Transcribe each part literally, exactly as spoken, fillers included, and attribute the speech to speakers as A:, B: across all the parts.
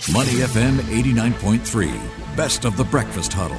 A: Money F M eighty-nine point three, best of the breakfast huddle.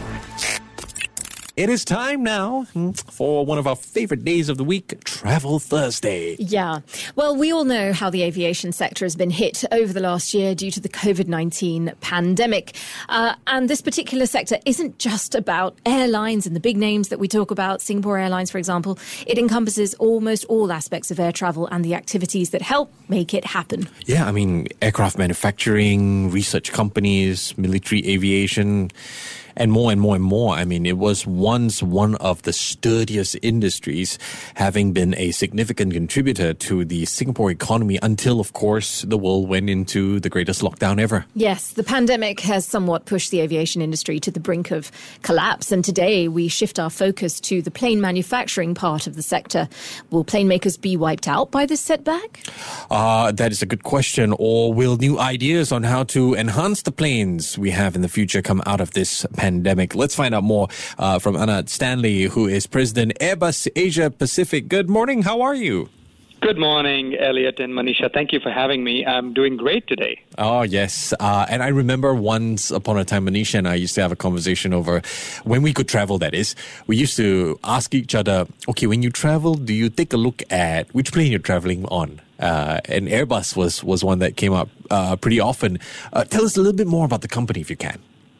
B: It is time now for one of our favorite days of the week, Travel Thursday.
C: Yeah. Well, we all know how the aviation sector has been hit over the last year due to the covid nineteen pandemic. Uh, and this particular sector isn't just about airlines and the big names that we talk about, Singapore Airlines, for example. It encompasses almost all aspects of air travel and the activities that help make it happen.
B: Yeah, I mean, aircraft manufacturing, research companies, military aviation, and more and more and more. I mean, it was once one of the sturdiest industries, having been a significant contributor to the Singapore economy until, of course, the world went into the greatest lockdown ever.
C: Yes, the pandemic has somewhat pushed the aviation industry to the brink of collapse. And today we shift our focus to the plane manufacturing part of the sector. Will plane makers be wiped out by this setback?
B: Uh, that is a good question. Or will new ideas on how to enhance the planes we have in the future come out of this pandemic? Pandemic. Let's find out more uh, from Anand Stanley, who is President Airbus Asia Pacific. Good morning. How are you?
D: Good morning, Elliot and Manisha. Thank you for having me. I'm doing great today.
B: Oh, yes. Uh, and I remember once upon a time, Manisha and I used to have a conversation over when we could travel, that is. We used to ask each other, okay, when you travel, do you take a look at which plane you're traveling on? Uh, and Airbus was, was one that came up uh, pretty often. Uh, tell us a little bit more about the company, if you can.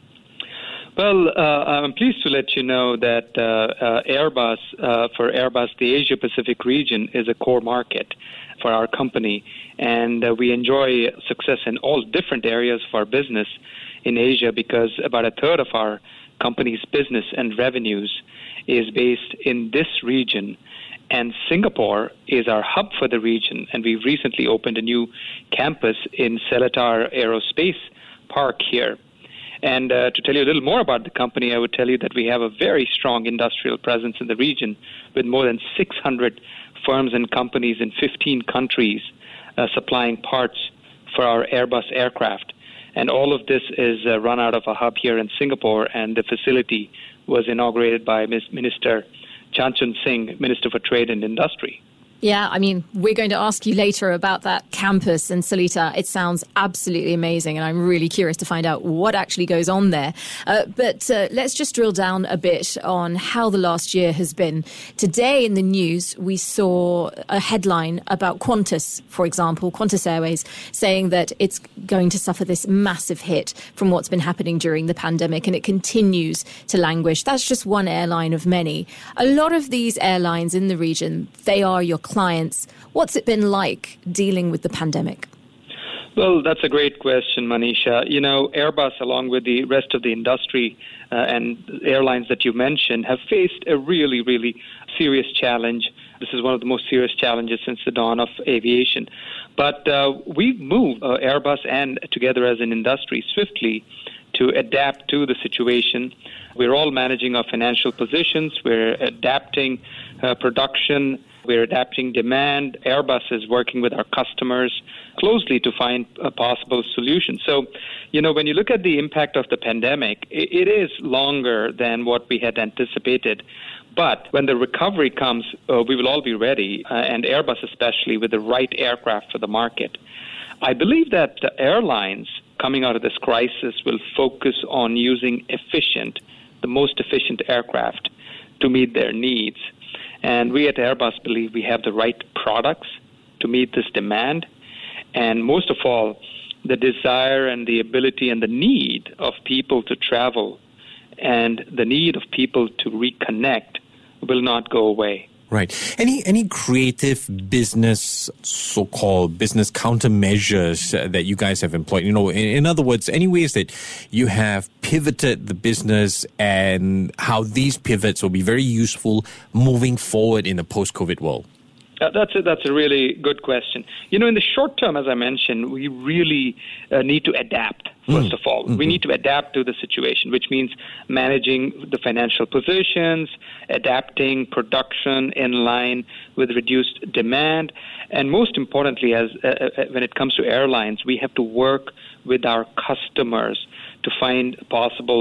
D: Well, uh, I'm pleased to let you know that uh, uh, Airbus, uh, for Airbus, the Asia-Pacific region is a core market for our company, and uh, we enjoy success in all different areas of our business in Asia because about a third of our company's business and revenues is based in this region, and Singapore is our hub for the region, and we've recently opened a new campus in Seletar Aerospace Park here. And uh, to tell you a little more about the company, I would tell you that we have a very strong industrial presence in the region with more than six hundred firms and companies in fifteen countries uh, supplying parts for our Airbus aircraft. And all of this is uh, run out of a hub here in Singapore, and the facility was inaugurated by Minister Chanchun Singh, Minister for Trade and Industry.
C: Yeah, I mean, we're going to ask you later about that campus in Seletar. It sounds absolutely amazing, and I'm really curious to find out what actually goes on there. Uh, but uh, let's just drill down a bit on how the last year has been. Today in the news, we saw a headline about Qantas, for example, Qantas Airways, saying that it's going to suffer this massive hit from what's been happening during the pandemic, and it continues to languish. That's just one airline of many. A lot of these airlines in the region, they are your clients. What's it been like dealing with the pandemic?
D: Well, that's a great question, Manisha. You know, Airbus, along with the rest of the industry uh, and airlines that you mentioned, have faced a really, really serious challenge. This is one of the most serious challenges since the dawn of aviation. But uh, we've moved, uh, Airbus and together as an industry, swiftly to adapt to the situation. We're all managing our financial positions. We're adapting uh, production. We're adapting demand. Airbus is working with our customers closely to find a possible solution. So, you know, when you look at the impact of the pandemic, it, it is longer than what we had anticipated. But when the recovery comes, uh, we will all be ready, uh, and Airbus especially, with the right aircraft for the market. I believe that the airlines coming out of this crisis will focus on using efficient, the most efficient aircraft to meet their needs. And we at Airbus believe we have the right products to meet this demand. And most of all, the desire and the ability and the need of people to travel and the need of people to reconnect will not go away.
B: Right. Any any creative business, so-called business countermeasures that you guys have employed? You know, in, in other words, any ways that you have pivoted the business and how these pivots will be very useful moving forward in the post-COVID world?
D: Uh, that's a, that's a really good question. You know, in the short term, as I mentioned, we really uh, need to adapt, first mm. of all. Mm-hmm. We need to adapt to the situation, which means managing the financial positions, adapting production in line with reduced demand, and most importantly, as uh, uh, when it comes to airlines, we have to work with our customers to find possible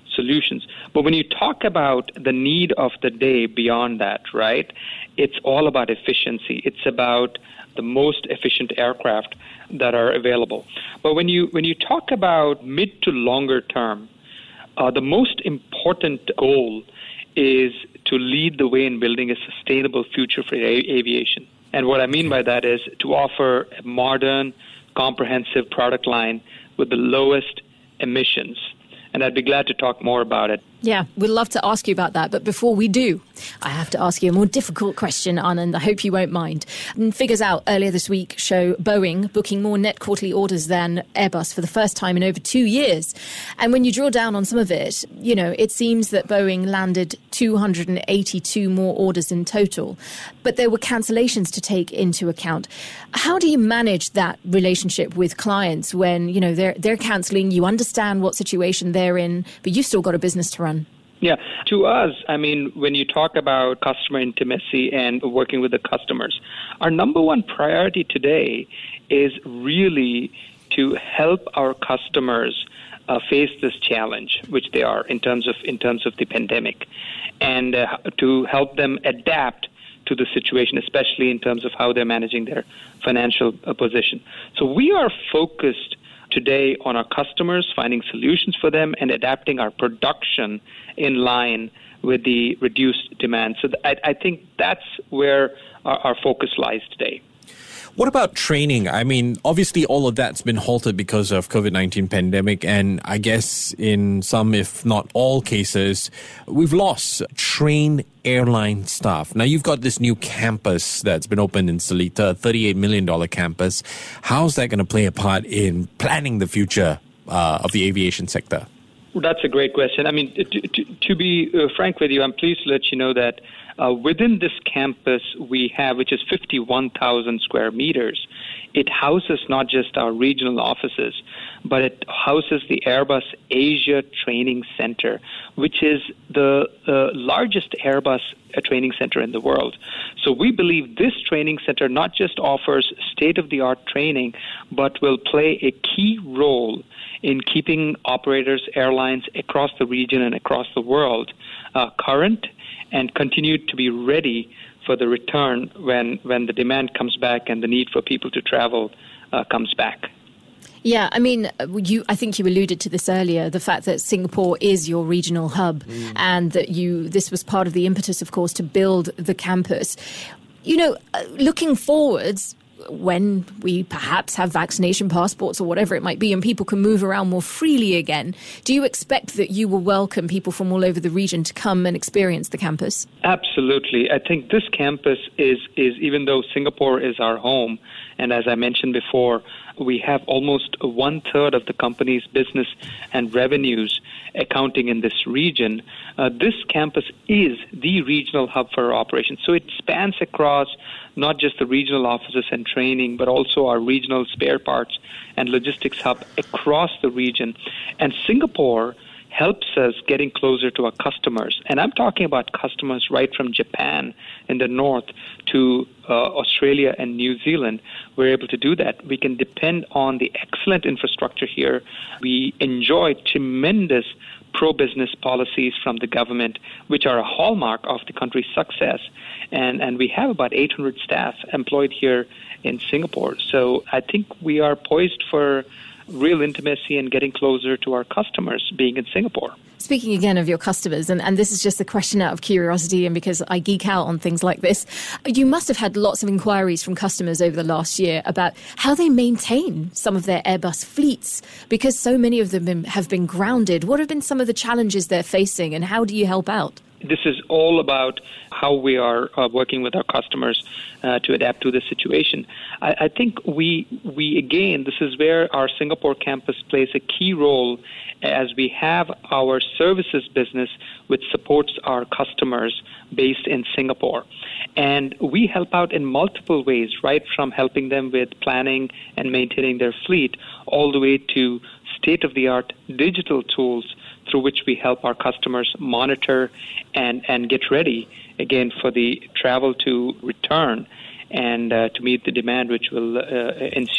D: solutions. But when you talk about the need of the day beyond that, right, it's all about efficiency. It's about the most efficient aircraft that are available. But when you when you talk about mid to longer term, uh, the most important goal is to lead the way in building a sustainable future for a- aviation. And what I mean by that is to offer a modern, comprehensive product line with the lowest emissions. And I'd be glad to talk more about it.
C: Yeah, we'd love to ask you about that. But before we do, I have to ask you a more difficult question, Anand. I hope you won't mind. Figures out earlier this week show Boeing booking more net quarterly orders than Airbus for the first time in over two years. And when you drill down on some of it, you know, it seems that Boeing landed two hundred eighty-two more orders in total. But there were cancellations to take into account. How do you manage that relationship with clients when, you know, they're, they're cancelling, you understand what situation they're in, but you've still got a business to run?
D: Yeah. To us, I mean, when you talk about customer intimacy and working with the customers, our number one priority today is really to help our customers uh, face this challenge, which they are in terms of in terms of the pandemic, and uh, to help them adapt to the situation, especially in terms of how they're managing their financial uh, position. So we are focused today on our customers, finding solutions for them, and adapting our production in line with the reduced demand. So th- I, I think that's where our, our focus lies today.
B: What about training? I mean, obviously all of that's been halted because of COVID nineteen pandemic, and I guess in some, if not all cases, we've lost trained airline staff. Now, you've got this new campus that's been opened in Seletar, a thirty-eight million dollars campus. How's that going to play a part in planning the future uh, of the aviation sector?
D: That's a great question. I mean, to, to, to be uh, frank with you, I'm pleased to let you know that uh, within this campus we have, which is fifty-one thousand square meters, it houses not just our regional offices, but it houses the Airbus Asia Training Center, which is the uh, largest Airbus uh, training center in the world. So we believe this training center not just offers state-of-the-art training, but will play a key role in keeping operators, airlines across the region and across the world uh, current and continue to be ready for the return when, when the demand comes back and the need for people to travel uh, comes back.
C: Yeah, I mean, you. I think you alluded to this earlier, the fact that Singapore is your regional hub mm. and that you. This was part of the impetus, of course, to build the campus. You know, looking forwards, when we perhaps have vaccination passports or whatever it might be and people can move around more freely again, do you expect that you will welcome people from all over the region to come and experience the campus?
D: Absolutely. I think this campus is, is even though Singapore is our home, and as I mentioned before, we have almost one-third of the company's business and revenues accounting in this region. Uh, this campus is the regional hub for our operations. So it spans across not just the regional offices and training, but also our regional spare parts and logistics hub across the region. And Singapore helps us getting closer to our customers. And I'm talking about customers right from Japan in the north to uh, Australia and New Zealand. We're able to do that. We can depend on the excellent infrastructure here. We enjoy tremendous pro-business policies from the government, which are a hallmark of the country's success. And, and we have about eight hundred staff employed here in Singapore. So I think we are poised for real intimacy and getting closer to our customers being in Singapore.
C: Speaking again of your customers, and, and this is just a question out of curiosity and because I geek out on things like this, you must have had lots of inquiries from customers over the last year about how they maintain some of their Airbus fleets because so many of them have been grounded. What have been some of the challenges they're facing and how do you help out?
D: This is all about how we are uh, working with our customers uh, to adapt to the situation. I, I think we, we again, this is where our Singapore campus plays a key role as we have our services business which supports our customers based in Singapore. And we help out in multiple ways, right from helping them with planning and maintaining their fleet all the way to state-of-the-art digital tools through which we help our customers monitor and, and get ready, again, for the travel to return and uh, to meet the demand which will uh, ensue.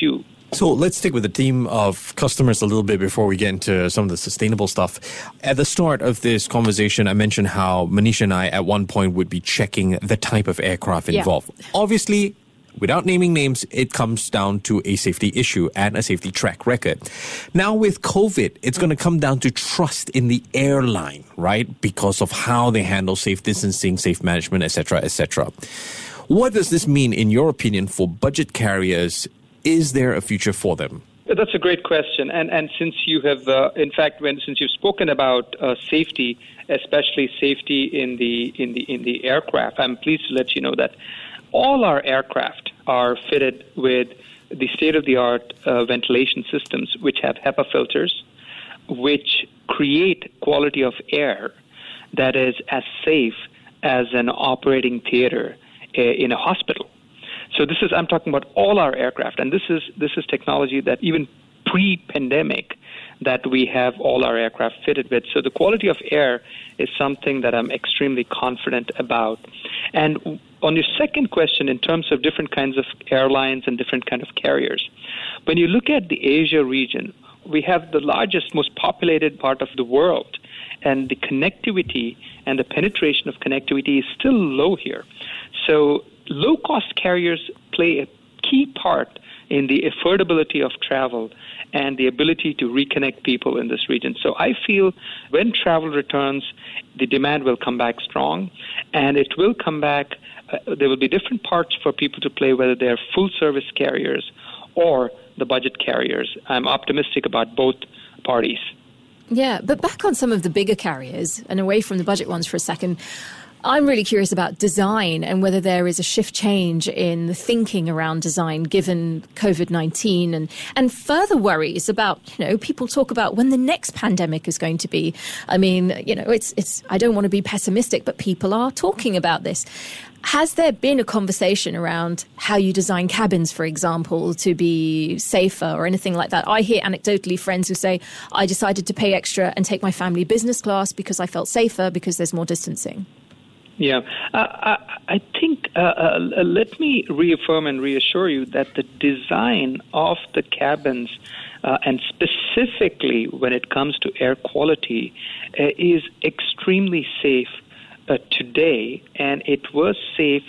B: So let's stick with the theme of customers a little bit before we get into some of the sustainable stuff. At the start of this conversation, I mentioned how Manisha and I at one point would be checking the type of aircraft involved. Yeah. Obviously, without naming names, it comes down to a safety issue and a safety track record. Now with COVID, it's going to come down to trust in the airline, right? Because of how they handle safe distancing, safe management, et cetera, et cetera. What does this mean, in your opinion, for budget carriers? Is there a future for them?
D: That's a great question. And and since you have, uh, in fact, when since you've spoken about uh, safety, especially safety in the in the in the aircraft, I'm pleased to let you know that all our aircraft are fitted with the state-of-the-art uh, ventilation systems, which have HEPA filters, which create quality of air that is as safe as an operating theater uh, in a hospital. So this is, I'm talking about all our aircraft, and this is this is technology that even pre-pandemic that we have all our aircraft fitted with. So the quality of air is something that I'm extremely confident about. And on your second question, in terms of different kinds of airlines and different kind of carriers, when you look at the Asia region, we have the largest, most populated part of the world, and the connectivity and the penetration of connectivity is still low here. So low-cost carriers play a key part in the affordability of travel and the ability to reconnect people in this region. So I feel when travel returns, the demand will come back strong, and it will come back. Uh, there will be different parts for people to play, whether they're full-service carriers or the budget carriers. I'm optimistic about both parties.
C: Yeah, but back on some of the bigger carriers and away from the budget ones for a second, I'm really curious about design and whether there is a shift change in the thinking around design given COVID nineteen and, and further worries about, you know, people talk about when the next pandemic is going to be. I mean, you know, it's it's I don't want to be pessimistic, but people are talking about this. Has there been a conversation around how you design cabins, for example, to be safer or anything like that? I hear anecdotally friends who say, I decided to pay extra and take my family business class because I felt safer because there's more distancing.
D: Yeah, uh, I, I think, uh, uh, let me reaffirm and reassure you that the design of the cabins, uh, and specifically when it comes to air quality, uh, is extremely safe uh, today, and it was safe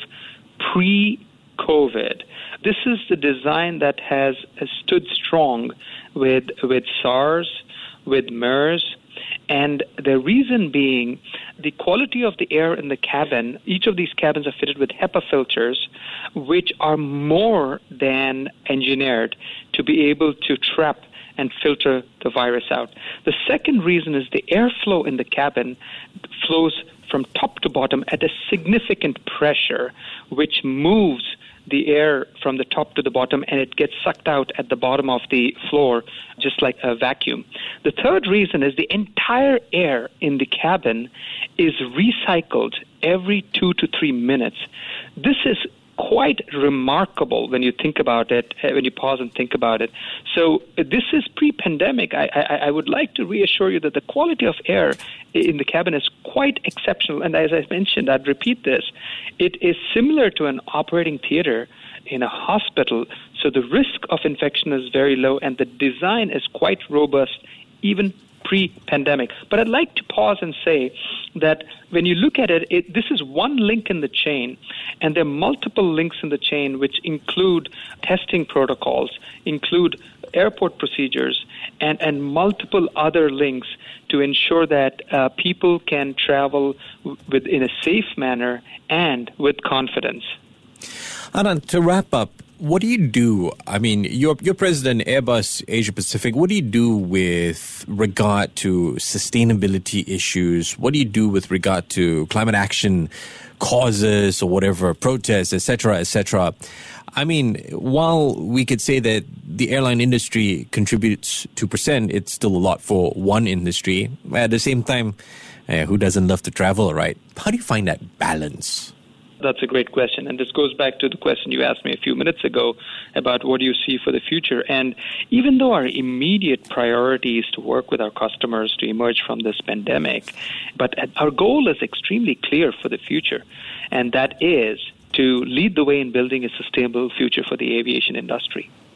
D: pre-COVID. This is the design that has, has stood strong with with SARS, with MERS, and the reason being the quality of the air in the cabin. Each of these cabins are fitted with HEPA filters, which are more than engineered to be able to trap and filter the virus out. The second reason is the airflow in the cabin flows from top to bottom at a significant pressure, which moves the air from the top to the bottom, and it gets sucked out at the bottom of the floor, just like a vacuum. The third reason is the entire air in the cabin is recycled every two to three minutes. This is quite remarkable when you think about it, when you pause and think about it. So this is pre-pandemic. I, I, I would like to reassure you that the quality of air in the cabin is quite exceptional. And as I mentioned, I'd repeat this, it is similar to an operating theater in a hospital. So the risk of infection is very low, and the design is quite robust, even pre-pandemic. But I'd like to pause and say that when you look at it, it, this is one link in the chain, and there are multiple links in the chain which include testing protocols, include airport procedures, and, and multiple other links to ensure that uh, people can travel with, in a safe manner and with confidence.
B: Anand, to wrap up, what do you do? I mean, you're, you're president Airbus Asia Pacific. What do you do with regard to sustainability issues? What do you do with regard to climate action causes or whatever, protests, et cetera, et cetera? I mean, while we could say that the airline industry contributes two percent, it's still a lot for one industry. At the same time, eh, who doesn't love to travel, right? How do you find that balance?
D: That's a great question. And this goes back to the question you asked me a few minutes ago about what do you see for the future. And even though our immediate priority is to work with our customers to emerge from this pandemic, but our goal is extremely clear for the future, and that is to lead the way in building a sustainable future for the aviation industry.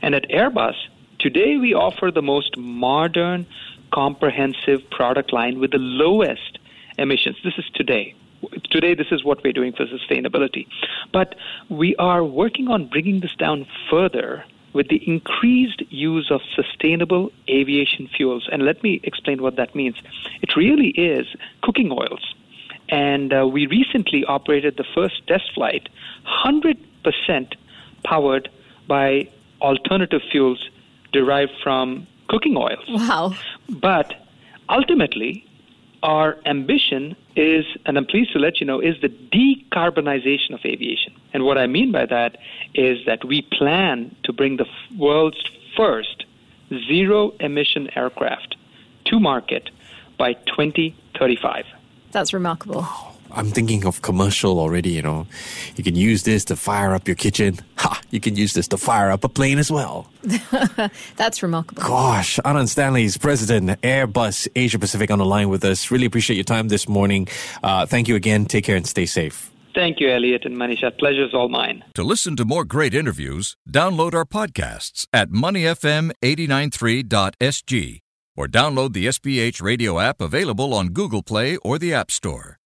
D: And at Airbus, today we offer the most modern, comprehensive product line with the lowest emissions. This is today. Today, this is what we're doing for sustainability. But we are working on bringing this down further with the increased use of sustainable aviation fuels. And let me explain what that means. It really is cooking oils. And uh, we recently operated the first test flight, one hundred percent powered by alternative fuels derived from cooking oils.
C: Wow.
D: But ultimately, our ambition is, and I'm pleased to let you know, is the decarbonization of aviation. And what I mean by that is that we plan to bring the world's first zero-emission aircraft to market by twenty thirty-five.
C: That's remarkable.
B: I'm thinking of commercial already, you know. You can use this to fire up your kitchen. Ha! You can use this to fire up a plane as well.
C: That's remarkable.
B: Gosh, Anand Stanley is President, Airbus Asia Pacific, on the line with us. Really appreciate your time this morning. Uh, thank you again. Take care and stay safe.
D: Thank you, Elliot and Manisha. Pleasure's all mine.
A: To listen to more great interviews, download our podcasts at money f m eight nine three dot s g or download the S B H radio app available on Google Play or the App Store.